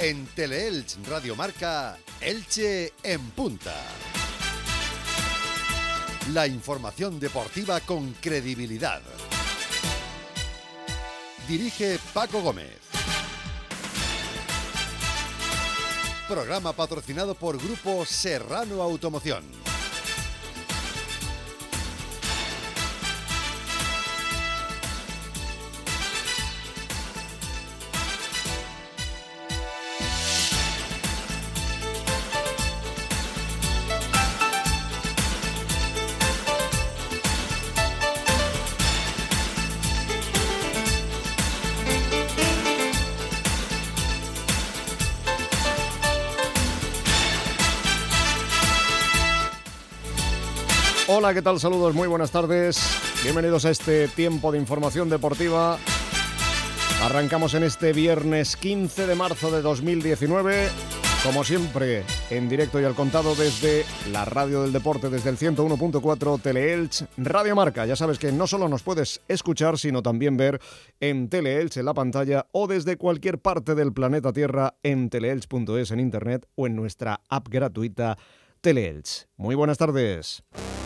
En Teleelch Radio Marca, Elche en punta. La información deportiva con credibilidad. Dirige Paco Gómez. Programa patrocinado por Grupo Serrano Automoción. Hola, ¿qué tal? Saludos, muy buenas tardes. Bienvenidos a este tiempo de información deportiva. Arrancamos en este viernes 15 de marzo de 2019. Como siempre, en directo y al contado desde la radio del deporte, desde el 101.4 Teleelch Radio Marca. Ya sabes que no solo nos puedes escuchar, sino también ver en Teleelch en la pantalla o desde cualquier parte del planeta Tierra en teleelch.es en internet o en nuestra app gratuita Teleelch. Muy buenas tardes.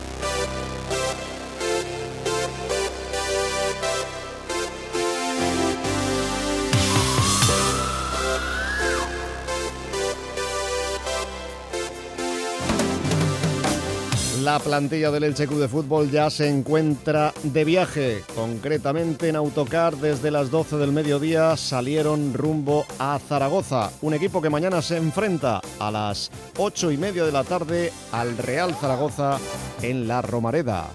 La plantilla del Elche Club de Fútbol ya se encuentra de viaje, concretamente en autocar desde las 12 del mediodía salieron rumbo a Zaragoza, un equipo que mañana se enfrenta a las 8:30 de la tarde al Real Zaragoza en la Romareda.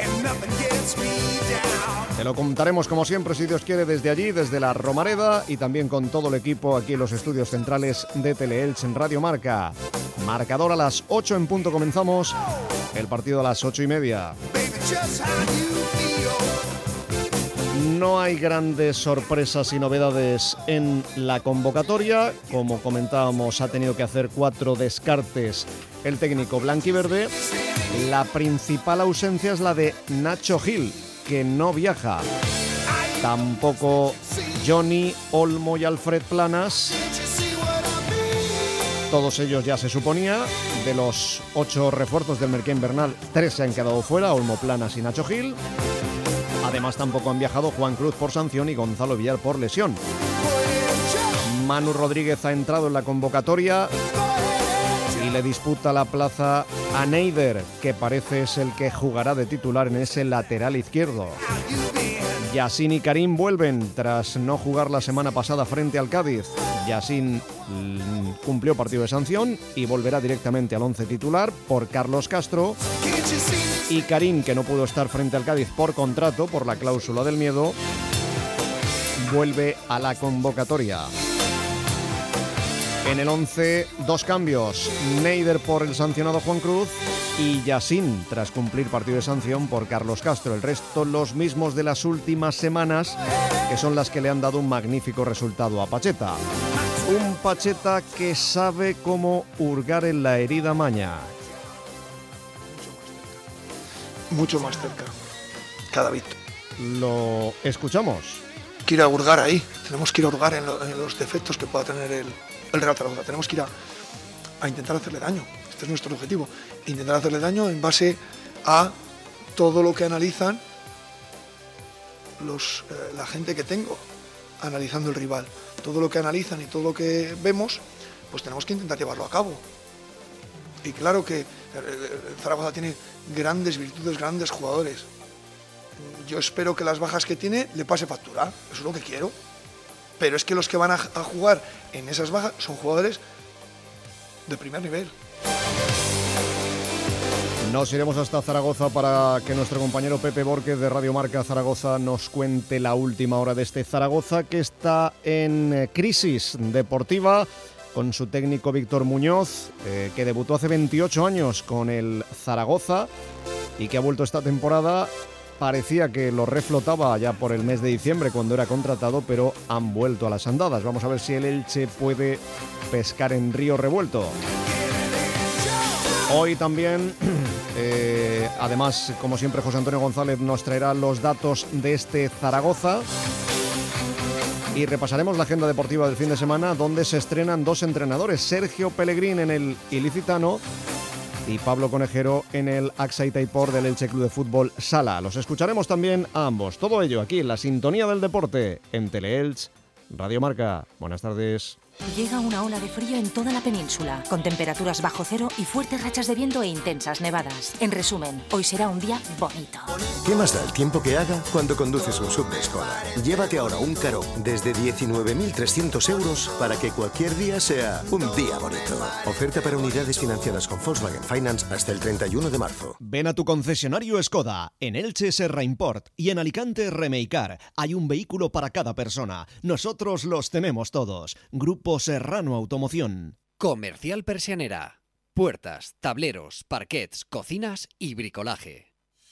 Te lo contaremos como siempre, si Dios quiere, desde allí, desde la Romareda y también con todo el equipo aquí en los estudios centrales de Teleelch en Radio Marca. Marcador a las 8 en punto comenzamos. El partido a las 8:30. No hay grandes sorpresas y novedades en la convocatoria. Como comentábamos, ha tenido que hacer 4 descartes el técnico blanquiverde. La principal ausencia es la de Nacho Gil, que no viaja. Tampoco Johnny, Olmo y Alfred Planas. Todos ellos ya se suponía. De los 8 refuerzos del mercado invernal, 3 se han quedado fuera, Olmo, Planas y Nacho Gil. Además tampoco han viajado Juan Cruz por sanción y Gonzalo Villar por lesión. Manu Rodríguez ha entrado en la convocatoria y le disputa la plaza a Neider, que parece es el que jugará de titular en ese lateral izquierdo. Yacine y Karim vuelven tras no jugar la semana pasada frente al Cádiz. Yacine cumplió partido de sanción y volverá directamente al 11 titular por Carlos Castro. Y Karim, que no pudo estar frente al Cádiz por contrato, por la cláusula del miedo, vuelve a la convocatoria. En el 11, 2 cambios. Neider por el sancionado Juan Cruz y Yacine tras cumplir partido de sanción por Carlos Castro. El resto los mismos de las últimas semanas, que son las que le han dado un magnífico resultado a Pacheta. Un Pacheta que sabe cómo hurgar en la herida maña. Mucho más cerca, cada vez. Lo escuchamos. Que ir a hurgar ahí, tenemos que ir a hurgar en los defectos que pueda tener el Real Zaragoza. Tenemos que ir a intentar hacerle daño. Este es nuestro objetivo. Intentar hacerle daño en base a todo lo que analizan la gente que tengo analizando el rival. Todo lo que analizan y todo lo que vemos, pues tenemos que intentar llevarlo a cabo. Y claro que Zaragoza tiene grandes virtudes, grandes jugadores. Yo espero que las bajas que tiene le pase factura, eso es lo que quiero. Pero es que los que van a jugar en esas bajas son jugadores de primer nivel. Nos iremos hasta Zaragoza para que nuestro compañero Pepe Borquez de Radio Marca Zaragoza nos cuente la última hora de este Zaragoza, que está en crisis deportiva con su técnico Víctor Muñoz, que debutó hace 28 años con el Zaragoza y que ha vuelto esta temporada. Parecía que lo reflotaba ya por el mes de diciembre cuando era contratado, pero han vuelto a las andadas. Vamos a ver si el Elche puede pescar en río revuelto. Hoy también, además, como siempre, José Antonio González nos traerá los datos de este Zaragoza. Y repasaremos la agenda deportiva del fin de semana, donde se estrenan 2 entrenadores, Sergio Pellegrín en el Ilicitano y Pablo Conejero en el AXA y Taipor del Elche Club de Fútbol Sala. Los escucharemos también a ambos. Todo ello aquí en la sintonía del deporte en Teleelch, Radio Marca. Buenas tardes. Llega una ola de frío en toda la península, con temperaturas bajo cero y fuertes rachas de viento e intensas nevadas. En resumen, hoy será un día bonito. ¿Qué más da el tiempo que haga cuando conduces un SUV de Skoda? Llévate ahora un Karoq desde 19.300 euros para que cualquier día sea un día bonito. Oferta para unidades financiadas con Volkswagen Finance hasta el 31 de marzo. Ven a tu concesionario Skoda, en Elche Serra Import y en Alicante Remeicar. Hay un vehículo para cada persona. Nosotros los tenemos todos. Grupo Serrano Automoción. Comercial Persianera. Puertas, tableros, parquets, cocinas y bricolaje.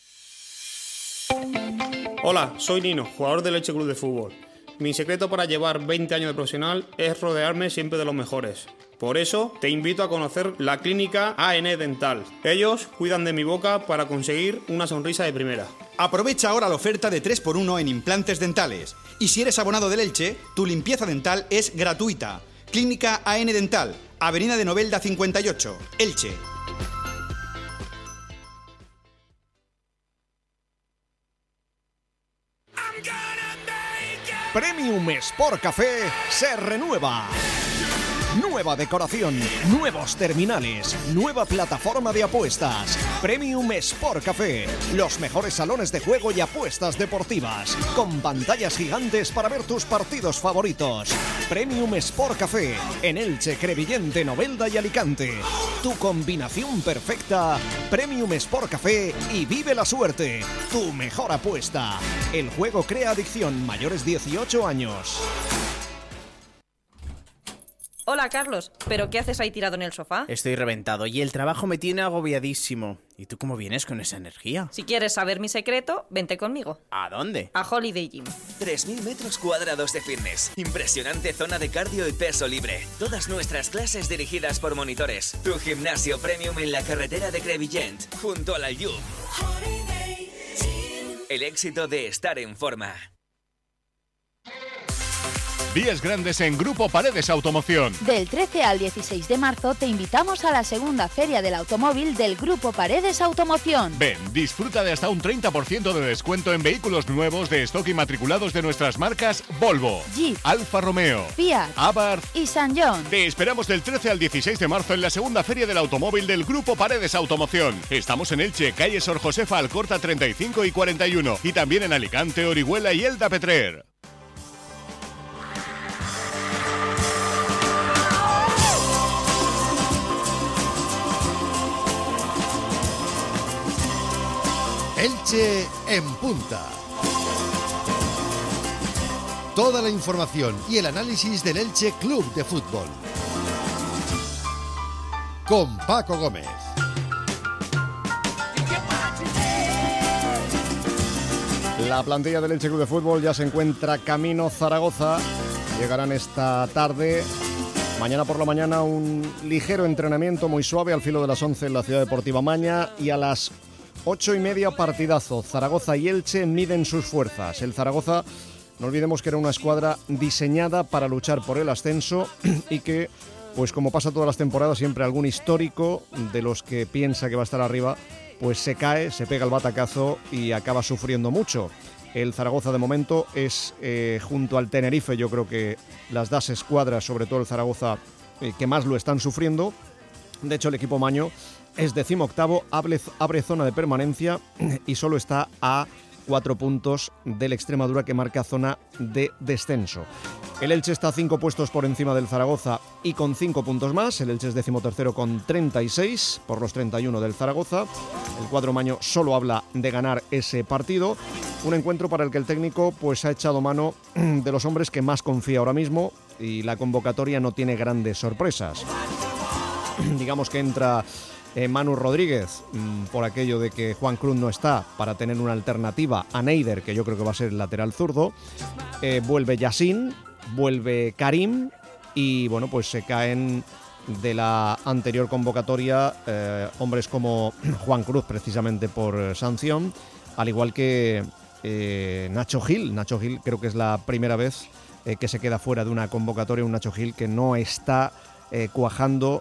Hola, soy Nino, jugador del Elche Club de Fútbol. Mi secreto para llevar 20 años de profesional es rodearme siempre de los mejores. Por eso te invito a conocer la clínica AN Dental. Ellos cuidan de mi boca para conseguir una sonrisa de primera. Aprovecha ahora la oferta de 3x1 en implantes dentales. Y si eres abonado del Elche, tu limpieza dental es gratuita. Clínica AN Dental, Avenida de Novelda 58, Elche. Premium Sport Café se renueva. Nueva decoración, nuevos terminales, nueva plataforma de apuestas. Premium Sport Café, los mejores salones de juego y apuestas deportivas, con pantallas gigantes para ver tus partidos favoritos. Premium Sport Café, en Elche, Crevillente, Novelda y Alicante. Tu combinación perfecta, Premium Sport Café y vive la suerte. Tu mejor apuesta. El juego crea adicción, mayores 18 años. Hola, Carlos, ¿pero qué haces ahí tirado en el sofá? Estoy reventado y el trabajo me tiene agobiadísimo. ¿Y tú cómo vienes con esa energía? Si quieres saber mi secreto, vente conmigo. ¿A dónde? A Holiday Gym. 3.000 metros cuadrados de fitness. Impresionante zona de cardio y peso libre. Todas nuestras clases dirigidas por monitores. Tu gimnasio premium en la carretera de Crevillent, junto al Aljub. El éxito de estar en forma. Días grandes en Grupo Paredes Automoción. Del 13 al 16 de marzo te invitamos a la segunda Feria del Automóvil del Grupo Paredes Automoción. Ven, disfruta de hasta un 30% de descuento en vehículos nuevos de stock y matriculados de nuestras marcas Volvo, Jeep, Alfa Romeo, Fiat, Abarth y San John. Te esperamos del 13 al 16 de marzo en la segunda Feria del Automóvil del Grupo Paredes Automoción. Estamos en Elche, calle Sor Josefa Alcorta 35 y 41. Y también en Alicante, Orihuela y Elda Petrer. Elche en punta. Toda la información y el análisis del Elche Club de Fútbol. Con Paco Gómez. La plantilla del Elche Club de Fútbol ya se encuentra camino Zaragoza. Llegarán esta tarde. Mañana por la mañana un ligero entrenamiento muy suave al filo de las 11 en la Ciudad Deportiva Maña, y a las 8:30 partidazo. Zaragoza y Elche miden sus fuerzas. El Zaragoza, no olvidemos que era una escuadra diseñada para luchar por el ascenso y que, pues como pasa todas las temporadas, siempre algún histórico de los que piensa que va a estar arriba, pues se cae, se pega el batacazo y acaba sufriendo mucho. El Zaragoza de momento es, junto al Tenerife, yo creo que las dos escuadras, sobre todo el Zaragoza, que más lo están sufriendo. De hecho, el equipo maño es 18º, abre zona de permanencia y solo está a 4 puntos del Extremadura, que marca zona de descenso. El Elche está 5 puestos por encima del Zaragoza y con 5 puntos más. El Elche es 13º con 36 por los 31 del Zaragoza. El cuadro maño solo habla de ganar ese partido. Un encuentro para el que el técnico pues ha echado mano de los hombres que más confía ahora mismo, y la convocatoria no tiene grandes sorpresas. Digamos que entra Manu Rodríguez por aquello de que Juan Cruz no está, para tener una alternativa a Neider, que yo creo que va a ser el lateral zurdo. Vuelve Yassin, vuelve Karim, y bueno, pues se caen de la anterior convocatoria hombres como Juan Cruz, precisamente por sanción, al igual que Nacho Gil. Nacho Gil creo que es la primera vez que se queda fuera de una convocatoria, un Nacho Gil que no está cuajando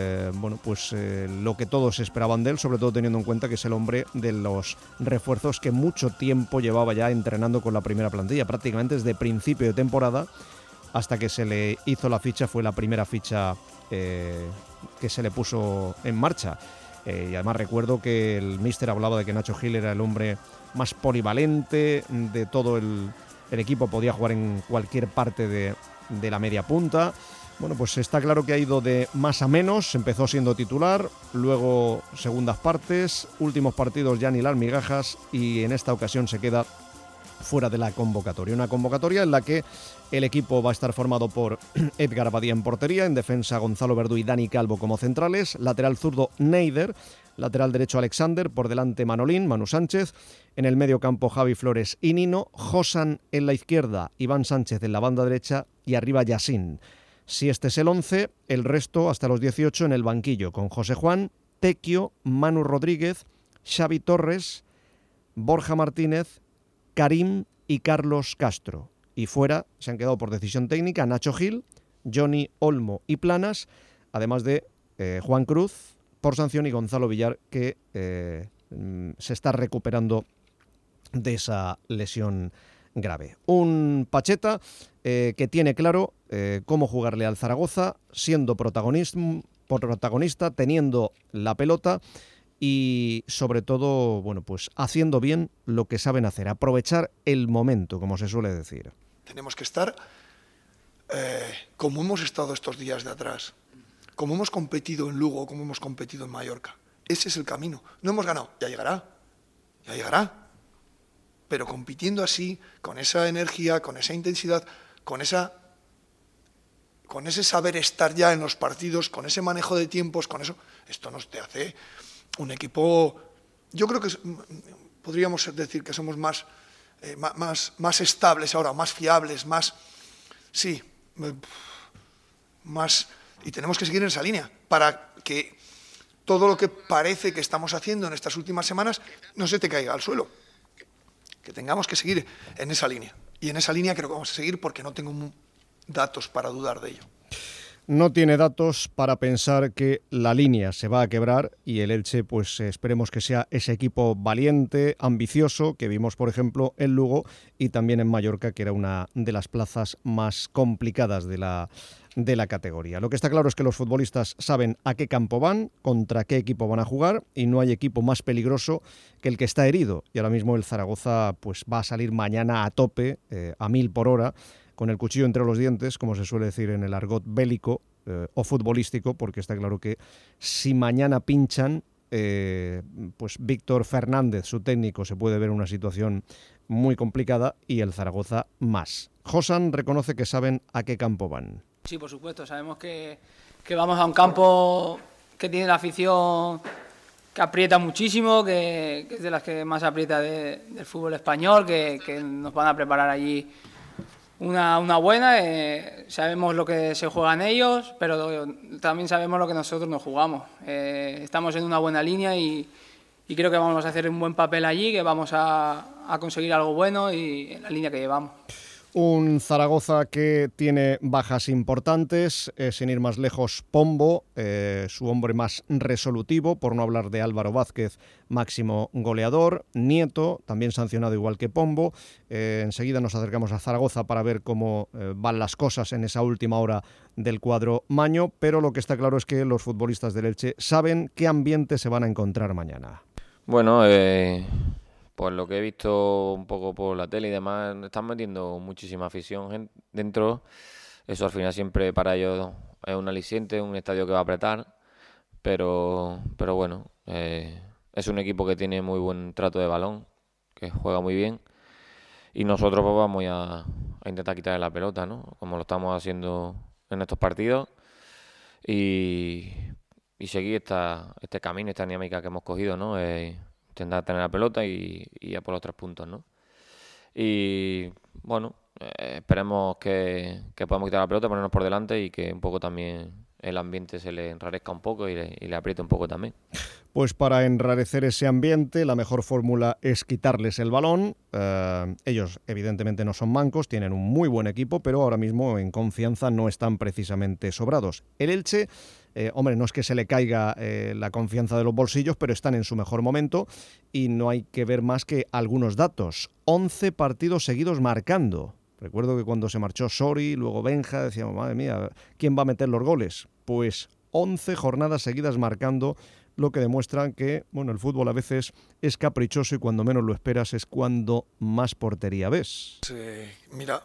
lo que todos esperaban de él, sobre todo teniendo en cuenta que es el hombre de los refuerzos que mucho tiempo llevaba ya entrenando con la primera plantilla, prácticamente desde principio de temporada hasta que se le hizo la ficha. Fue la primera ficha que se le puso en marcha, y además recuerdo que el míster hablaba de que Nacho Gil era el hombre más polivalente de todo el equipo, podía jugar en cualquier parte de la media punta. Bueno, pues está claro que ha ido de más a menos, empezó siendo titular, luego segundas partes, últimos partidos ya ni las migajas, y en esta ocasión se queda fuera de la convocatoria. Una convocatoria en la que el equipo va a estar formado por Edgar Badía en portería, en defensa Gonzalo Verdú y Dani Calvo como centrales, lateral zurdo Neider, lateral derecho Alexander, por delante Manolín, Manu Sánchez, en el medio campo Javi Flores y Nino, Josan en la izquierda, Iván Sánchez en la banda derecha y arriba Yassin. Si este es el 11, el resto hasta los 18 en el banquillo, con José Juan, Tequio, Manu Rodríguez, Xavi Torres, Borja Martínez, Karim y Carlos Castro. Y fuera se han quedado por decisión técnica Nacho Gil, Johnny Olmo y Planas, además de Juan Cruz por sanción y Gonzalo Villar, que se está recuperando de esa lesión grave. Un Pacheta que tiene claro cómo jugarle al Zaragoza, siendo protagonista, teniendo la pelota y sobre todo, pues haciendo bien lo que saben hacer, aprovechar el momento, como se suele decir. Tenemos que estar como hemos estado estos días de atrás, como hemos competido en Lugo, como hemos competido en Mallorca. Ese es el camino. No hemos ganado, ya llegará. Pero compitiendo así, con esa energía, con esa intensidad, con ese saber estar ya en los partidos, con ese manejo de tiempos, con eso, esto nos te hace un equipo. Yo creo que podríamos decir que somos más estables ahora, más fiables, más, y tenemos que seguir en esa línea para que todo lo que parece que estamos haciendo en estas últimas semanas no se te caiga al suelo. Que tengamos que seguir en esa línea. Y en esa línea creo que vamos a seguir porque no tengo datos para dudar de ello. No tiene datos para pensar que la línea se va a quebrar y el Elche, pues esperemos que sea ese equipo valiente, ambicioso, que vimos, por ejemplo, en Lugo y también en Mallorca, que era una de las plazas más complicadas de la categoría. Lo que está claro es que los futbolistas saben a qué campo van, contra qué equipo van a jugar, y no hay equipo más peligroso que el que está herido. Y ahora mismo el Zaragoza pues va a salir mañana a tope, a 1000 por hora, con el cuchillo entre los dientes, como se suele decir en el argot bélico o futbolístico, porque está claro que si mañana pinchan, pues Víctor Fernández, su técnico, se puede ver en una situación muy complicada y el Zaragoza más. Josan reconoce que saben a qué campo van. Sí, por supuesto, sabemos que vamos a un campo que tiene la afición que aprieta muchísimo, que es de las que más aprieta del fútbol español, que nos van a preparar allí una buena. Sabemos lo que se juegan ellos, pero también sabemos lo que nosotros nos jugamos. Estamos en una buena línea y creo que vamos a hacer un buen papel allí, que vamos a conseguir algo bueno y en la línea que llevamos. Un Zaragoza que tiene bajas importantes, sin ir más lejos, Pombo, su hombre más resolutivo, por no hablar de Álvaro Vázquez, máximo goleador, Nieto, también sancionado igual que Pombo. Enseguida nos acercamos a Zaragoza para ver cómo van las cosas en esa última hora del cuadro maño, pero lo que está claro es que los futbolistas del Elche saben qué ambiente se van a encontrar mañana. Bueno, pues lo que he visto un poco por la tele y demás, están metiendo muchísima afición dentro. Eso al final siempre para ellos es un aliciente, un estadio que va a apretar. Pero bueno, es un equipo que tiene muy buen trato de balón, que juega muy bien. Y nosotros pues vamos a intentar quitarle la pelota, ¿no? Como lo estamos haciendo en estos partidos. Y seguir este camino, esta dinámica que hemos cogido, ¿no? Intentar tener la pelota y ir a por los 3 puntos, ¿no? Y bueno, esperemos que podamos quitar la pelota, ponernos por delante y que un poco también el ambiente se le enrarezca un poco y le apriete un poco también. Pues para enrarecer ese ambiente, la mejor fórmula es quitarles el balón. Ellos evidentemente no son mancos, tienen un muy buen equipo, pero ahora mismo en confianza no están precisamente sobrados. El Elche, hombre, no es que se le caiga la confianza de los bolsillos, pero están en su mejor momento y no hay que ver más que algunos datos. 11 partidos seguidos marcando. Recuerdo que cuando se marchó Sori, luego Benja, decíamos, madre mía, ¿quién va a meter los goles? Pues 11 jornadas seguidas marcando, lo que demuestra que, bueno, el fútbol a veces es caprichoso y cuando menos lo esperas es cuando más portería ves. Mira,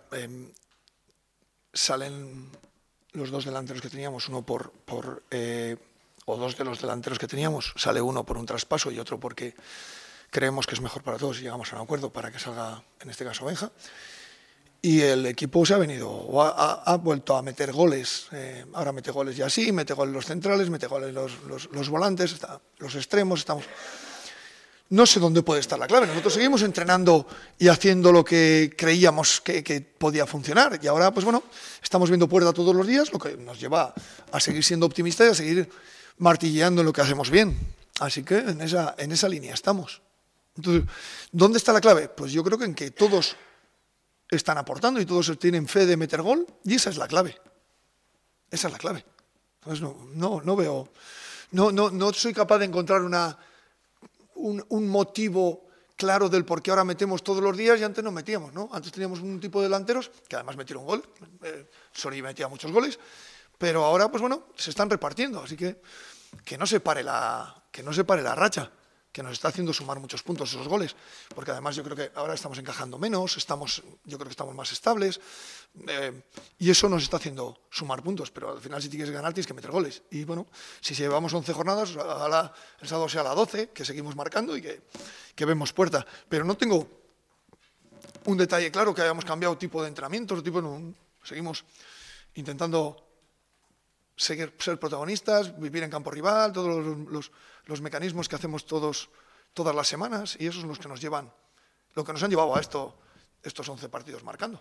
salen los dos delanteros que teníamos, o dos de los delanteros que teníamos, sale uno por un traspaso y otro porque creemos que es mejor para todos y llegamos a un acuerdo para que salga, en este caso, Benja. Y el equipo se ha venido, o ha vuelto a meter goles. Ahora mete goles ya sí, mete goles los centrales, mete goles los volantes, los extremos. No sé dónde puede estar la clave. Nosotros seguimos entrenando y haciendo lo que creíamos que podía funcionar. Y ahora, pues bueno, estamos viendo puerta todos los días, lo que nos lleva a seguir siendo optimistas y a seguir martilleando en lo que hacemos bien. Así que en esa línea estamos. Entonces, ¿dónde está la clave? Pues yo creo que en que todos están aportando y todos tienen fe de meter gol y esa es la clave. Esa es la clave. Entonces no soy capaz de encontrar un motivo claro del por qué ahora metemos todos los días y antes no metíamos, ¿no? Antes teníamos un tipo de delanteros que además metieron gol, Sori metía muchos goles, pero ahora pues bueno, se están repartiendo, así que no se pare la racha, que nos está haciendo sumar muchos puntos esos goles, porque además yo creo que ahora estamos encajando menos, yo creo que estamos más estables, y eso nos está haciendo sumar puntos, pero al final si quieres ganar tienes que meter goles. Y bueno, si llevamos 11 jornadas, el sábado sea la 12, que seguimos marcando y que vemos puerta. Pero no tengo un detalle claro que hayamos cambiado tipo de entrenamientos, seguimos intentando ser protagonistas, vivir en campo rival, todos los mecanismos que hacemos todas las semanas, y esos son los que nos llevan, lo que nos han llevado a estos 11 partidos marcando.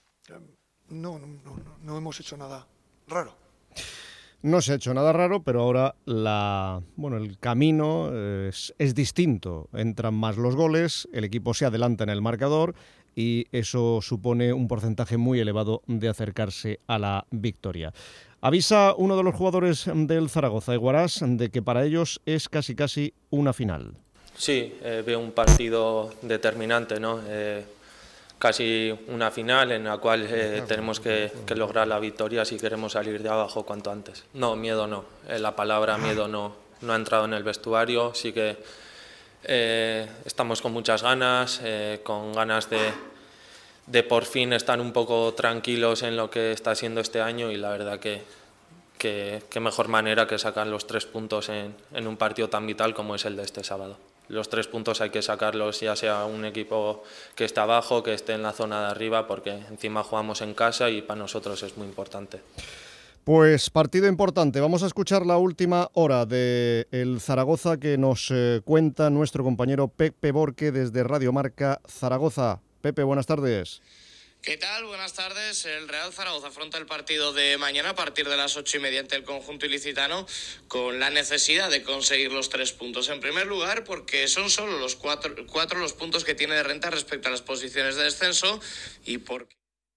No hemos hecho nada raro. No se ha hecho nada raro, pero ahora el camino es distinto. Entran más los goles, el equipo se adelanta en el marcador y eso supone un porcentaje muy elevado de acercarse a la victoria. Avisa uno de los jugadores del Zaragoza, Eguarás, de que para ellos es casi una final. Sí, veo un partido determinante, ¿no? Casi una final en la cual tenemos que lograr la victoria si queremos salir de abajo cuanto antes. No, miedo no. La palabra miedo no ha entrado en el vestuario. Sí que estamos con muchas ganas, con ganas de por fin estar un poco tranquilos en lo que está siendo este año, y la verdad que mejor manera que sacar los 3 puntos en un partido tan vital como es el de este sábado. Los 3 puntos hay que sacarlos, ya sea un equipo que esté abajo, que esté en la zona de arriba, porque encima jugamos en casa y para nosotros es muy importante. Pues partido importante. Vamos a escuchar la última hora del Zaragoza que nos cuenta nuestro compañero Pepe Borque desde Radio Marca Zaragoza. Pepe, buenas tardes. ¿Qué tal? Buenas tardes. El Real Zaragoza afronta el partido de mañana a partir de las 8:30 ante el conjunto ilicitano con la necesidad de conseguir los 3 puntos. En primer lugar, porque son solo los cuatro los puntos que tiene de renta respecto a las posiciones de descenso, y porque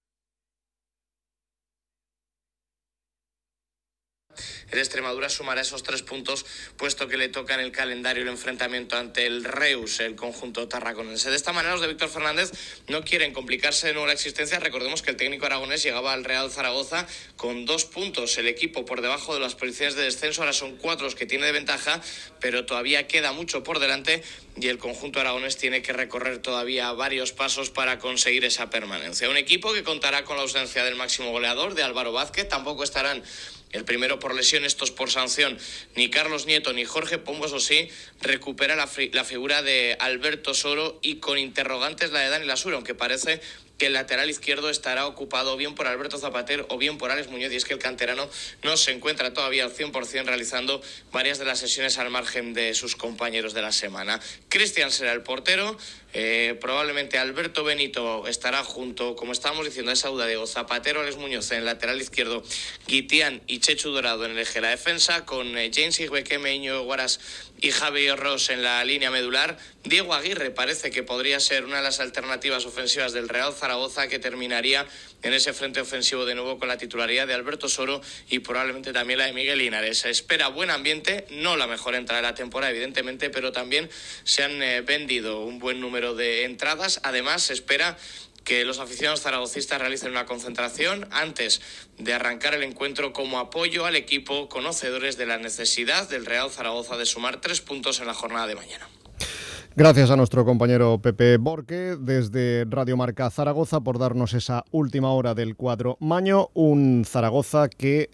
el Extremadura sumará esos 3 puntos, puesto que le toca en el calendario el enfrentamiento ante el Reus, el conjunto tarraconense. De esta manera, los de Víctor Fernández no quieren complicarse de nuevo la existencia. Recordemos que el técnico aragonés llegaba al Real Zaragoza con 2 puntos. El equipo por debajo de las posiciones de descenso, ahora son 4 los que tiene de ventaja, pero todavía queda mucho por delante y el conjunto aragonés tiene que recorrer todavía varios pasos para conseguir esa permanencia. Un equipo que contará con la ausencia del máximo goleador, de Álvaro Vázquez. Tampoco estarán el primero por lesión, estos por sanción, ni Carlos Nieto ni Jorge Pombo. Eso sí, recupera la figura de Alberto Soro, y con interrogantes la de Dani Lasura, aunque parece que el lateral izquierdo estará ocupado bien por Alberto Zapater o bien por Alex Muñoz, y es que el canterano no se encuentra todavía al 100%, realizando varias de las sesiones al margen de sus compañeros de la semana. Cristian será el portero, Probablemente Alberto Benito estará junto, como estábamos diciendo, a esa duda de Zapatero, Alex Muñoz en el lateral izquierdo, Guitián y Chechu Dorado en el eje de la defensa, con James Igbequeme, Íñigo Guaras y Javier Ross en la línea medular. Diego Aguirre parece que podría ser una de las alternativas ofensivas del Real Zaragoza, que terminaría en ese frente ofensivo de nuevo con la titularidad de Alberto Soro y probablemente también la de Miguel Linares. Se espera buen ambiente, no la mejor entrada de la temporada evidentemente, pero también se han vendido un buen número de entradas. Además se espera que los aficionados zaragocistas realicen una concentración antes de arrancar el encuentro como apoyo al equipo, conocedores de la necesidad del Real Zaragoza de sumar 3 puntos en la jornada de mañana. Gracias a nuestro compañero Pepe Borque desde Radio Marca Zaragoza por darnos esa última hora del cuadro maño. Un Zaragoza que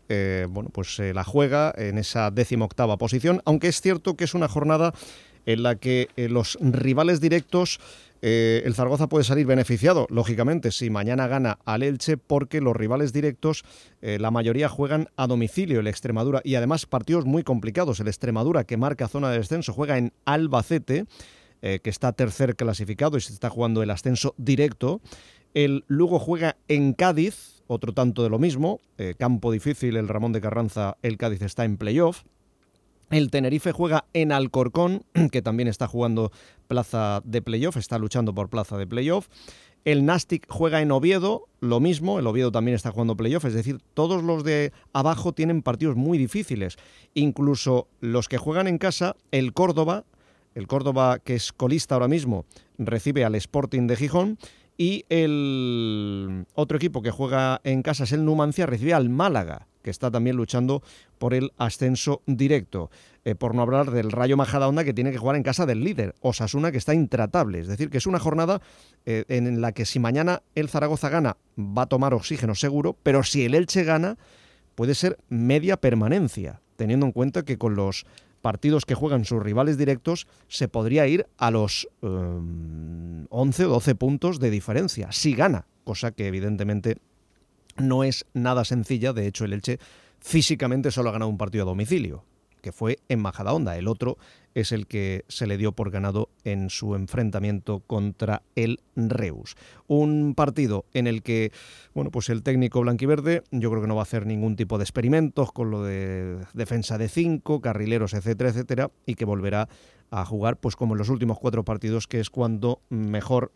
se la juega en esa 18ª posición, aunque es cierto que es una jornada en la que los rivales directos, el Zaragoza puede salir beneficiado, lógicamente, si mañana gana al Elche, porque los rivales directos, la mayoría juegan a domicilio, el Extremadura, y además partidos muy complicados. El Extremadura, que marca zona de descenso, juega en Albacete, que está tercer clasificado y se está jugando el ascenso directo. El Lugo juega en Cádiz, otro tanto de lo mismo, campo difícil, el Ramón de Carranza, el Cádiz está en playoff. El Tenerife juega en Alcorcón, que también está jugando plaza de playoff, está luchando por plaza de playoff. El Nastic juega en Oviedo, lo mismo, el Oviedo también está jugando playoff, es decir, todos los de abajo tienen partidos muy difíciles. Incluso los que juegan en casa, el Córdoba, que es colista ahora mismo, recibe al Sporting de Gijón, y el otro equipo que juega en casa es el Numancia, recibe al Málaga, que está también luchando por el ascenso directo. Por no hablar del Rayo Majadahonda, que tiene que jugar en casa del líder, Osasuna, que está intratable. Es decir, que es una jornada en la que si mañana el Zaragoza gana, va a tomar oxígeno seguro, pero si el Elche gana, puede ser media permanencia, teniendo en cuenta que con los partidos que juegan sus rivales directos se podría ir a los 11 o 12 puntos de diferencia, si gana, cosa que evidentemente no es nada sencilla. De hecho, el Elche físicamente solo ha ganado un partido a domicilio, que fue en Majadahonda. El otro es el que se le dio por ganado en su enfrentamiento contra el Reus. Un partido en el que, el técnico blanquiverde yo creo que no va a hacer ningún tipo de experimentos con lo de defensa de 5, carrileros, etcétera, etcétera, y que volverá a jugar pues como en los últimos 4 partidos, que es cuando mejor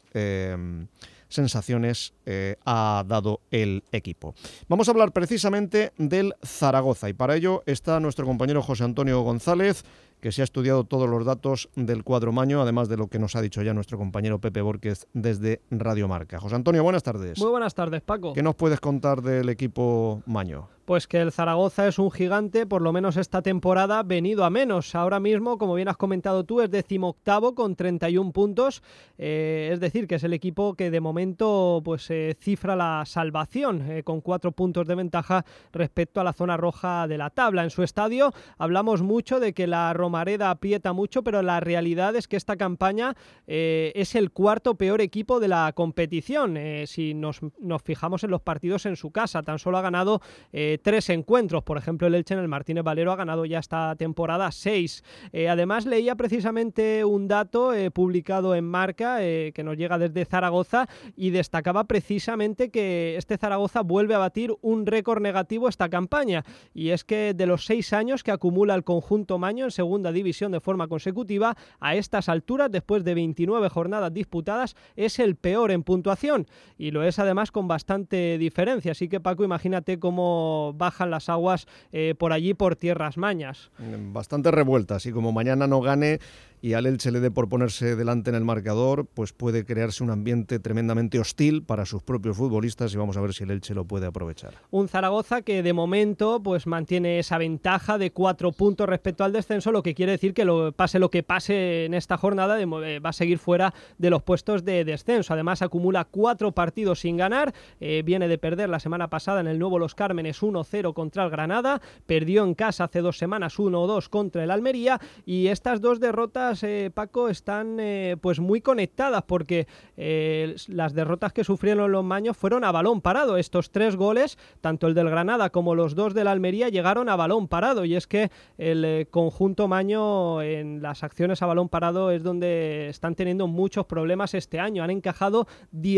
sensaciones ha dado el equipo. Vamos a hablar precisamente del Zaragoza y para ello está nuestro compañero José Antonio González, que se ha estudiado todos los datos del cuadro maño, además de lo que nos ha dicho ya nuestro compañero Pepe Borquez desde Radio Marca. José Antonio, buenas tardes. Muy buenas tardes, Paco. ¿Qué nos puedes contar del equipo maño? Pues que el Zaragoza es un gigante, por lo menos esta temporada, venido a menos. Ahora mismo, como bien has comentado tú, es 18º con 31 puntos. Es decir, que es el equipo que de momento cifra la salvación, con 4 puntos de ventaja respecto a la zona roja de la tabla. En su estadio hablamos mucho de que la Romareda aprieta mucho, pero la realidad es que esta campaña es el 4º peor equipo de la competición. Si nos fijamos en los partidos en su casa, tan solo ha ganado 3 encuentros. Por ejemplo, el Elche en el Martínez Valero ha ganado ya esta temporada 6. Además, leía precisamente un dato publicado en Marca que nos llega desde Zaragoza y destacaba precisamente que este Zaragoza vuelve a batir un récord negativo esta campaña, y es que de los 6 años que acumula el conjunto maño en segunda división de forma consecutiva, a estas alturas, después de 29 jornadas disputadas, es el peor en puntuación, y lo es además con bastante diferencia. Así que, Paco, imagínate cómo bajan las aguas por allí, por tierras mañas. Bastante revueltas, y como mañana no gane y al Elche le dé por ponerse delante en el marcador, pues puede crearse un ambiente tremendamente hostil para sus propios futbolistas, y vamos a ver si el Elche lo puede aprovechar. Un Zaragoza que de momento pues mantiene esa ventaja de 4 puntos respecto al descenso, lo que quiere decir que lo que pase en esta jornada va a seguir fuera de los puestos de descenso. Además, acumula 4 partidos sin ganar, viene de perder la semana pasada en el Nuevo Los Cármenes 1-0 contra el Granada, perdió en casa hace 2 semanas 1-2 contra el Almería, y estas 2 derrotas derrotas, Paco, están pues muy conectadas, porque las derrotas que sufrieron los maños fueron a balón parado. Estos 3 goles, tanto el del Granada como los 2 del Almería, llegaron a balón parado, y es que el conjunto maño en las acciones a balón parado es donde están teniendo muchos problemas este año. Han encajado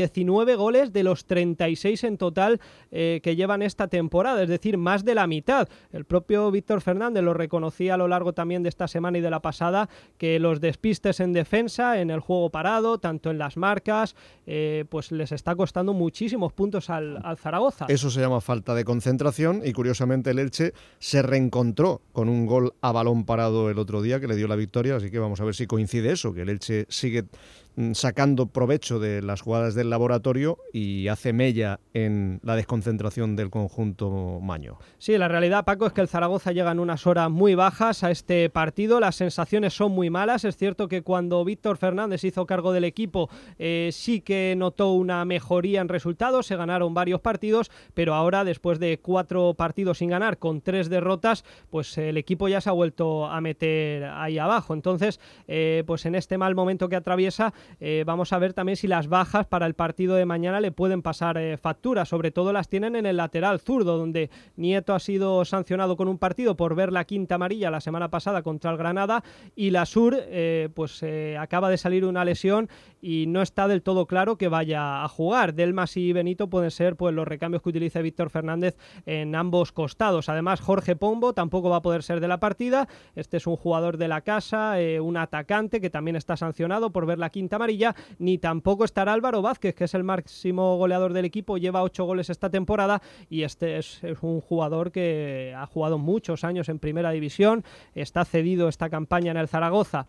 19 goles de los 36 en total que llevan esta temporada, es decir, más de la mitad. El propio Víctor Fernández lo reconocía a lo largo también de esta semana y de la pasada, que los despistes en defensa, en el juego parado, tanto en las marcas, pues les está costando muchísimos puntos al Zaragoza. Eso se llama falta de concentración, y curiosamente el Elche se reencontró con un gol a balón parado el otro día que le dio la victoria, así que vamos a ver si coincide eso, que el Elche sigue sacando provecho de las jugadas del laboratorio y hace mella en la desconcentración del conjunto maño. Sí, la realidad, Paco, es que el Zaragoza llega en unas horas muy bajas a este partido, las sensaciones son muy malas. Es cierto que cuando Víctor Fernández hizo cargo del equipo sí que notó una mejoría en resultados, se ganaron varios partidos, pero ahora, después de 4 partidos sin ganar, con 3 derrotas, pues el equipo ya se ha vuelto a meter ahí abajo. Entonces, pues en este mal momento que atraviesa, vamos a ver también si las bajas para el partido de mañana le pueden pasar factura. Sobre todo las tienen en el lateral zurdo, donde Nieto ha sido sancionado con un partido por ver la 5ª amarilla la semana pasada contra el Granada, y Lasur pues acaba de salir una lesión y no está del todo claro que vaya a jugar. Delmas y Benito pueden ser pues los recambios que utilice Víctor Fernández en ambos costados. Además, Jorge Pombo tampoco va a poder ser de la partida. Este es un jugador de la casa, un atacante que también está sancionado por ver la 5ª amarilla, ni tampoco estará Álvaro Vázquez, que es el máximo goleador del equipo, lleva 8 goles esta temporada, y este es un jugador que ha jugado muchos años en Primera División, está cedido esta campaña en el Zaragoza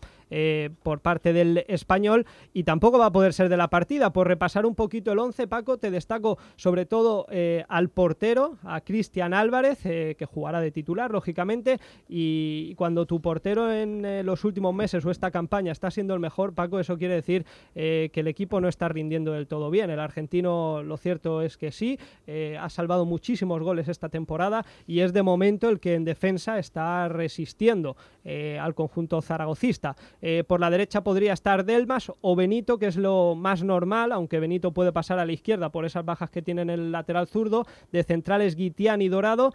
por parte del Español, y tampoco va a poder ser de la partida. Por repasar un poquito el 11, Paco, te destaco sobre todo al portero, a Cristian Álvarez, que jugará de titular, lógicamente, y cuando tu portero en los últimos meses o esta campaña está siendo el mejor, Paco, eso quiere decir que el equipo no está rindiendo del todo bien. El argentino, lo cierto es que sí, ha salvado muchísimos goles esta temporada, y es de momento el que en defensa está resistiendo al conjunto zaragocista. Por la derecha podría estar Delmas o Benito, que es lo más normal, aunque Benito puede pasar a la izquierda por esas bajas que tiene en el lateral zurdo. De centrales, Guitián y Dorado,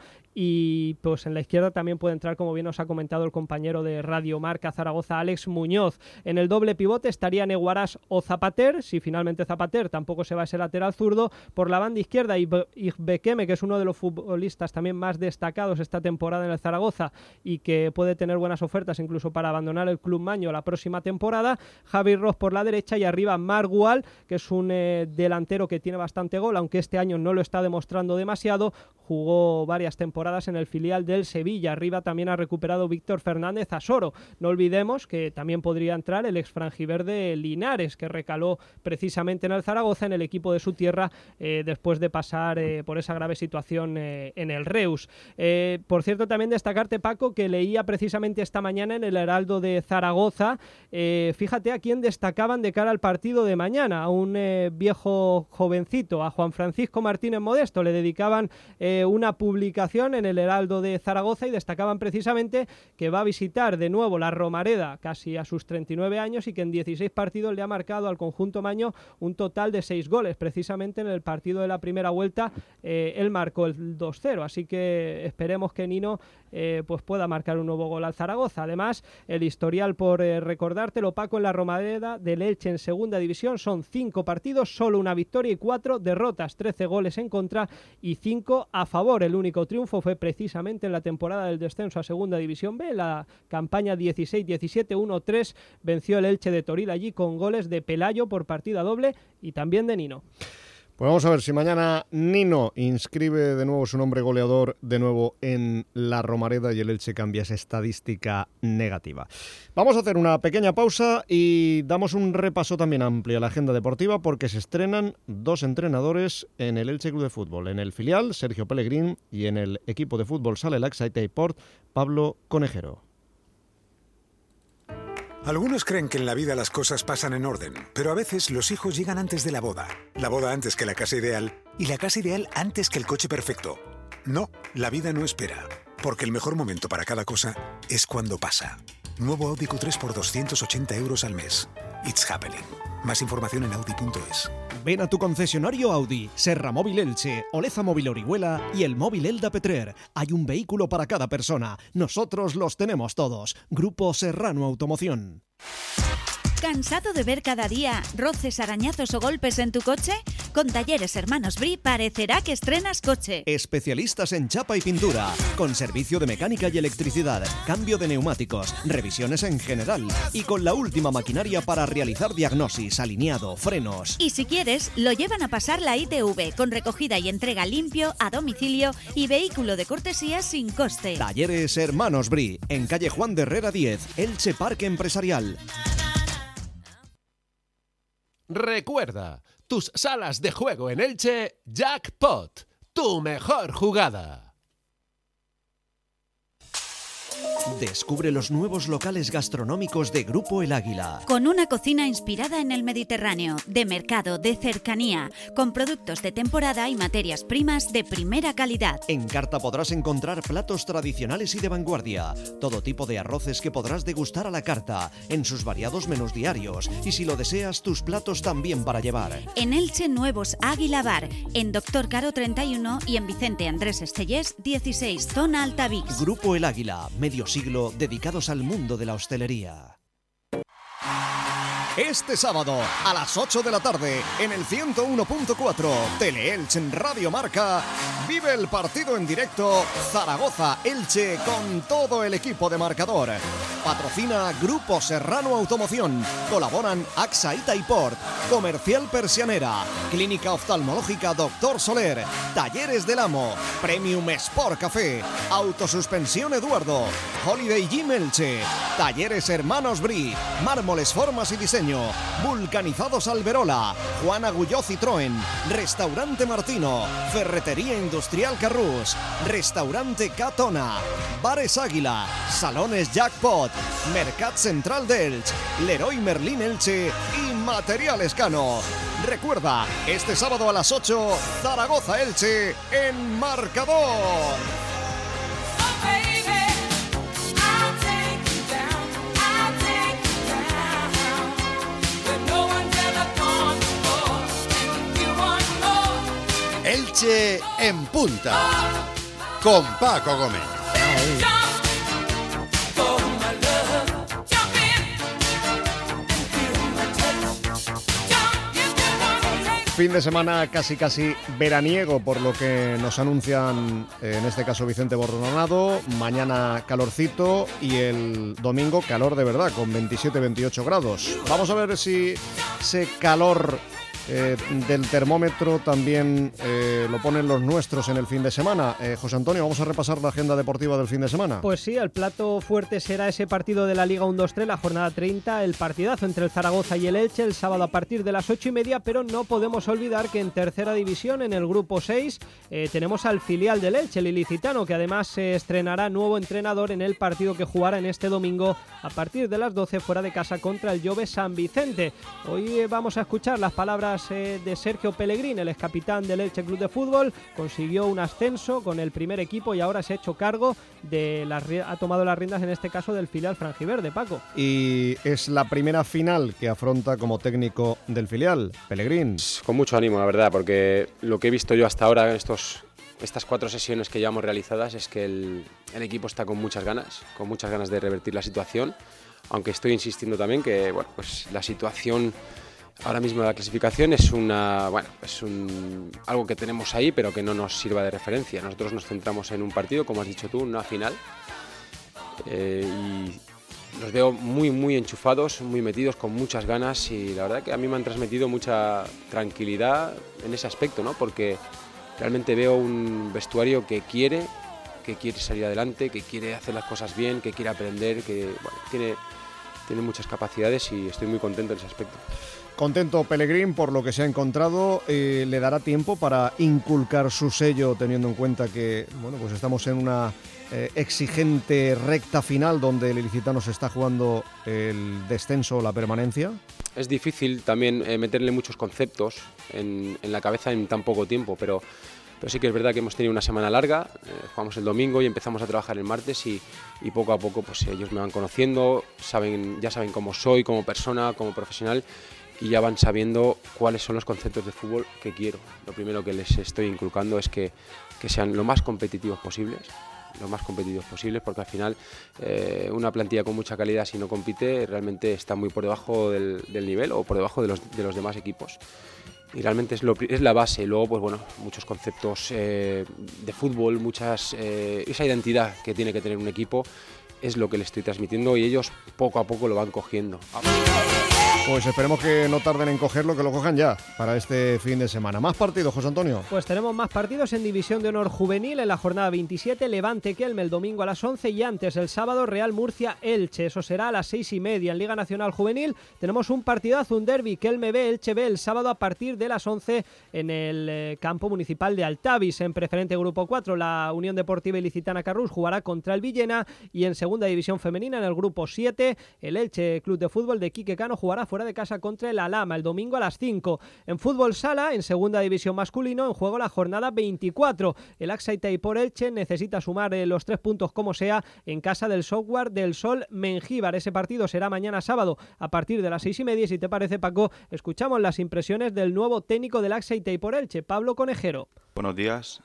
y pues en la izquierda también puede entrar, como bien os ha comentado el compañero de Radio Marca Zaragoza, Alex Muñoz. En el doble pivote estarían Eguarás o Zapater, si finalmente Zapater tampoco se va a ese lateral zurdo. Por la banda izquierda, Igbekeme, que es uno de los futbolistas también más destacados esta temporada en el Zaragoza y que puede tener buenas ofertas incluso para abandonar el club maño la próxima temporada. Javi Ross por la derecha, y arriba Margual, que es un delantero que tiene bastante gol, aunque este año no lo está demostrando demasiado. Jugó varias temporadas en el filial del Sevilla. Arriba también ha recuperado Víctor Fernández a Soro. No olvidemos que también podría entrar el ex franjiverde Linares, que recaló precisamente en el Zaragoza, en el equipo de su tierra, después de pasar por esa grave situación en el Reus. Por cierto, también destacarte, Paco, que leía precisamente esta mañana en el Heraldo de Zaragoza, fíjate a quién destacaban de cara al partido de mañana, a un viejo jovencito, a Juan Francisco Martínez Modesto. Le dedicaban una publicación en el Heraldo de Zaragoza y destacaban precisamente que va a visitar de nuevo la Romareda casi a sus 39 años, y que en 16 partidos le ha marcado al conjunto maño un total de 6 goles. Precisamente en el partido de la primera vuelta él marcó el 2-0, así que esperemos que Nino pues pueda marcar un nuevo gol al Zaragoza. Además, el historial, por recordártelo, Paco, en la Romareda del Elche en segunda división son 5 partidos, solo una victoria y 4 derrotas, 13 goles en contra y 5 a favor. El único triunfo fue precisamente en la temporada del descenso a segunda división B, la campaña 16-17, 1-3, venció el Elche de Toril allí con goles de Pelayo por partida doble y también de Nino. Pues vamos a ver si mañana Nino inscribe de nuevo su nombre goleador de nuevo en la Romareda y el Elche cambia esa estadística negativa. Vamos a hacer una pequeña pausa y damos un repaso también amplio a la agenda deportiva, porque se estrenan 2 entrenadores en el Elche Club de Fútbol. En el filial, Sergio Pellegrín, y en el equipo de fútbol sale el Exaite Port, Pablo Conejero. Algunos creen que en la vida las cosas pasan en orden, pero a veces los hijos llegan antes de la boda antes que la casa ideal y la casa ideal antes que el coche perfecto. No, la vida no espera, porque el mejor momento para cada cosa es cuando pasa. Nuevo Audi Q3 por 280 € al mes. It's happening. Más información en Audi.es. Ven a tu concesionario Audi, Serra Móvil Elche, Oleza Móvil Orihuela y el Móvil Elda Petrer. Hay un vehículo para cada persona. Nosotros los tenemos todos. Grupo Serrano Automoción. ¿Cansado de ver cada día roces, arañazos o golpes en tu coche? Con Talleres Hermanos Bri parecerá que estrenas coche. Especialistas en chapa y pintura, con servicio de mecánica y electricidad, cambio de neumáticos, revisiones en general y con la última maquinaria para realizar diagnosis, alineado, frenos. Y si quieres, lo llevan a pasar la ITV con recogida y entrega limpio, a domicilio y vehículo de cortesía sin coste. Talleres Hermanos Bri, en calle Juan de Herrera 10, Elche Parque Empresarial. Recuerda, tus salas de juego en Elche, Jackpot, tu mejor jugada. Descubre los nuevos locales gastronómicos de Grupo El Águila. Con una cocina inspirada en el Mediterráneo, de mercado, de cercanía, con productos de temporada y materias primas de primera calidad. En carta podrás encontrar platos tradicionales y de vanguardia, todo tipo de arroces que podrás degustar a la carta, en sus variados menús diarios, y si lo deseas, tus platos también para llevar. En Elche, nuevos Águila Bar, en Doctor Caro 31 y en Vicente Andrés Estellés 16, zona Altavix. Grupo El Águila, medio siglo dedicados al mundo de la hostelería. Este sábado a las 8 de la tarde en el 101.4 Teleelche en Radio Marca vive el partido en directo Zaragoza-Elche con todo el equipo de marcador. Patrocina Grupo Serrano Automoción. Colaboran AXA y Taiport, Comercial Persianera, Clínica Oftalmológica Dr. Soler, Talleres del Amo, Premium Sport Café, Autosuspensión Eduardo, Holiday Gym Elche, Talleres Hermanos Bri, Mármoles Formas y Diseño, Vulcanizados Alberola, Juan Agulló Citroën, Restaurante Martino, Ferretería Industrial Carrús, Restaurante Catona, Bares Águila, Salones Jackpot, Mercat Central d'Elche, Leroy Merlin Elche y Material Escano. Recuerda, este sábado a las 8, Zaragoza-Elche en marcador. Elche en punta, con Paco Gómez. Fin de semana casi veraniego, por lo que nos anuncian, en este caso Vicente Bordonado. Mañana calorcito y el domingo calor de verdad, con 27-28 grados. Vamos a ver si ese calor del termómetro también lo ponen los nuestros en el fin de semana. José Antonio, vamos a repasar la agenda deportiva del fin de semana. Pues sí, el plato fuerte será ese partido de la Liga 1-2-3, la jornada 30, el partidazo entre el Zaragoza y el Elche, el sábado a partir de las 8:30, pero no podemos olvidar que en tercera división, en el grupo 6, tenemos al filial del Elche, el ilicitano, que además se estrenará nuevo entrenador en el partido que jugará en este domingo a partir de las 12 fuera de casa contra el Jove San Vicente. Hoy vamos a escuchar las palabras de Sergio Pellegrín, el excapitán del Elche Club de Fútbol. Consiguió un ascenso con el primer equipo y ahora se ha hecho cargo ha tomado las riendas en este caso del filial franjiverde, Paco. Y es la primera final que afronta como técnico del filial, Pellegrín. Con mucho ánimo, la verdad, porque lo que he visto yo hasta ahora en estas 4 sesiones que llevamos realizadas es que el equipo está con muchas ganas de revertir la situación, aunque estoy insistiendo también que pues la situación ahora mismo de la clasificación es algo que tenemos ahí, pero que no nos sirva de referencia. Nosotros nos centramos en un partido, como has dicho tú, una final, y los veo muy enchufados, muy metidos, con muchas ganas, y la verdad que a mí me han transmitido mucha tranquilidad en ese aspecto, ¿no? Porque realmente veo un vestuario que quiere salir adelante, que quiere hacer las cosas bien, que quiere aprender, que tiene muchas capacidades, y estoy muy contento en ese aspecto. Contento Pellegrín por lo que se ha encontrado. Le dará tiempo para inculcar su sello, teniendo en cuenta que pues estamos en una exigente recta final donde el ilicitano se está jugando el descenso o la permanencia. Es difícil también meterle muchos conceptos en la cabeza en tan poco tiempo, pero pero sí que es verdad que hemos tenido una semana larga, jugamos el domingo y empezamos a trabajar el martes y poco a poco pues ellos me van conociendo, ya saben cómo soy como persona, como profesional, y ya van sabiendo cuáles son los conceptos de fútbol que quiero. Lo primero que les estoy inculcando es que sean lo más competitivos posibles, porque al final una plantilla con mucha calidad, si no compite, realmente está muy por debajo del nivel o por debajo de los demás equipos. Y realmente es la base. Y luego, pues bueno, muchos conceptos de fútbol, esa identidad que tiene que tener un equipo es lo que le estoy transmitiendo y ellos poco a poco lo van cogiendo. Pues esperemos que no tarden en cogerlo, que lo cojan ya para este fin de semana. ¿Más partidos, José Antonio? Pues tenemos más partidos en División de Honor Juvenil en la jornada 27, Levante-Kelme el domingo a las 11 y antes el sábado Real Murcia-Elche, eso será a las 6:30. En Liga Nacional Juvenil tenemos un partidazo, un derbi, Kelme B, Elche B el sábado a partir de las 11 en el campo municipal de Altavis. En Preferente Grupo 4 la Unión Deportiva Ilicitana Carrús jugará contra el Villena y en Segunda División Femenina en el Grupo 7 el Elche Club de Fútbol de Quique Cano jugará fuera de casa contra el Alhama el domingo a las 5. En fútbol sala, en segunda división masculino, en juego la jornada 24. El Axaitei por Elche necesita sumar los 3 puntos como sea en casa del Software del Sol Mengíbar. Ese partido será mañana sábado a partir de las 6:30. Si te parece, Paco, escuchamos las impresiones del nuevo técnico del Axaitei por Elche, Pablo Conejero. Buenos días.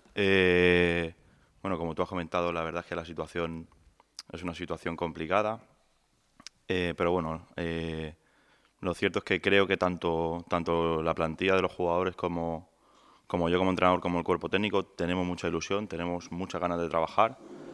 Bueno, como tú has comentado, la verdad es que la situación es una situación complicada, pero bueno, lo cierto es que creo que tanto la plantilla de los jugadores como yo como entrenador, como el cuerpo técnico, tenemos mucha ilusión, tenemos muchas ganas de trabajar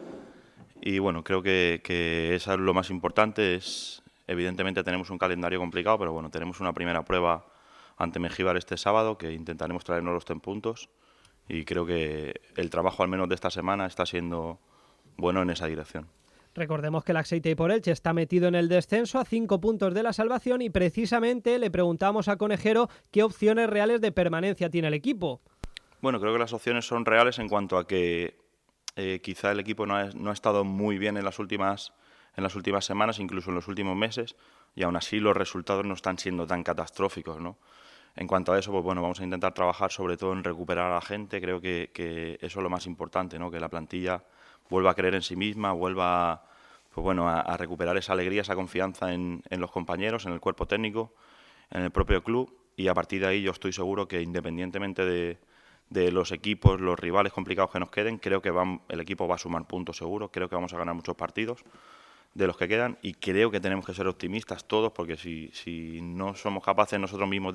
y bueno, creo que eso es lo más importante. Evidentemente tenemos un calendario complicado, pero bueno, tenemos una primera prueba ante Mengíbar este sábado que intentaremos traernos los 3 puntos y creo que el trabajo al menos de esta semana está siendo bueno en esa dirección. Recordemos que el Axaitei por Elche está metido en el descenso a 5 puntos de la salvación y precisamente le preguntamos a Conejero qué opciones reales de permanencia tiene el equipo. Bueno, creo que las opciones son reales en cuanto a que quizá el equipo no ha estado muy bien en las últimas semanas, incluso en los últimos meses, y aún así los resultados no están siendo tan catastróficos, ¿no? En cuanto a eso, pues bueno, vamos a intentar trabajar sobre todo en recuperar a la gente. Creo que eso es lo más importante, ¿no? Que la plantilla vuelva a creer en sí misma, vuelva pues bueno, a recuperar esa alegría, esa confianza en los compañeros, en el cuerpo técnico, en el propio club, y a partir de ahí yo estoy seguro que independientemente de los equipos, los rivales complicados que nos queden, creo que el equipo va a sumar puntos seguro, creo que vamos a ganar muchos partidos de los que quedan y creo que tenemos que ser optimistas todos, porque si no somos capaces nosotros mismos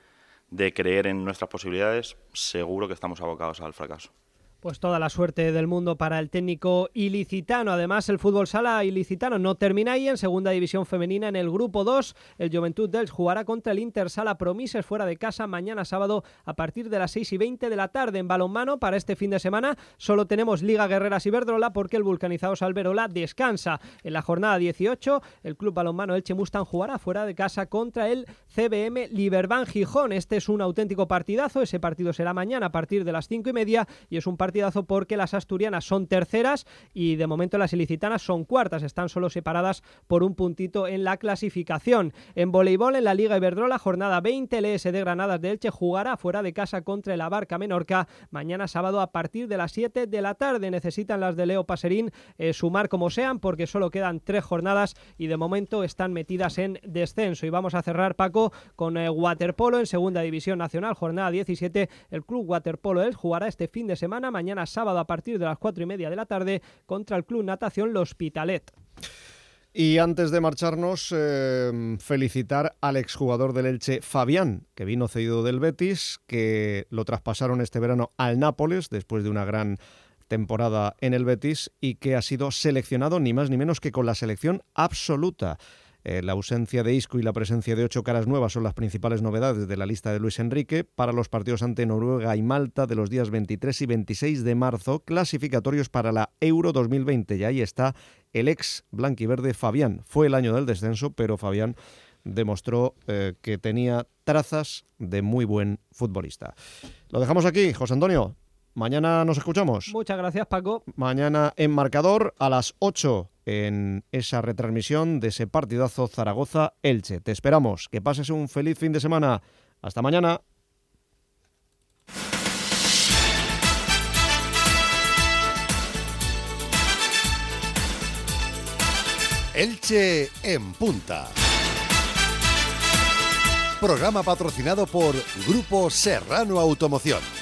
de creer en nuestras posibilidades, seguro que estamos abocados al fracaso. Pues toda la suerte del mundo para el técnico ilicitano. Además, el fútbol sala ilicitano no termina ahí. En segunda división femenina, en el grupo 2, el Joventut d'Elx jugará contra el Inter Sala Promises fuera de casa mañana sábado a partir de las 6:20 de la tarde. En balonmano, para este fin de semana, solo tenemos Liga Guerreras Iberdrola porque el Vulcanizados Alberola descansa. En la jornada 18, el Club Balonmano Elche Mustang jugará fuera de casa contra el CBM Liberban Gijón. Este es un auténtico partidazo. Ese partido será mañana a partir de las 5:30 y es un partidazo porque las asturianas son terceras y de momento las ilicitanas son cuartas, están solo separadas por un puntito en la clasificación. En voleibol, en la Liga Iberdrola, jornada 20, el ES de Granadas de Elche jugará fuera de casa contra el Abarca Menorca mañana sábado a partir de las 7 de la tarde. Necesitan las de Leo Paserín sumar como sean porque solo quedan 3 jornadas y de momento están metidas en descenso. Y vamos a cerrar, Paco, con waterpolo en segunda división nacional, jornada 17, el Club Waterpolo Elx jugará este fin de semana, mañana sábado a partir de las 4:30 de la tarde contra el Club Natación L'Hospitalet. Y antes de marcharnos, felicitar al exjugador del Elche, Fabián, que vino cedido del Betis, que lo traspasaron este verano al Nápoles después de una gran temporada en el Betis y que ha sido seleccionado ni más ni menos que con la selección absoluta. La ausencia de Isco y la presencia de 8 caras nuevas son las principales novedades de la lista de Luis Enrique para los partidos ante Noruega y Malta de los días 23 y 26 de marzo, clasificatorios para la Euro 2020. Y ahí está el ex blanquiverde Fabián. Fue el año del descenso, pero Fabián demostró que tenía trazas de muy buen futbolista. Lo dejamos aquí, José Antonio. Mañana nos escuchamos. Muchas gracias, Paco. Mañana en Marcador a las 8 en esa retransmisión de ese partidazo Zaragoza-Elche. Te esperamos. Que pases un feliz fin de semana. Hasta mañana. Elche en Punta. Programa patrocinado por Grupo Serrano Automoción.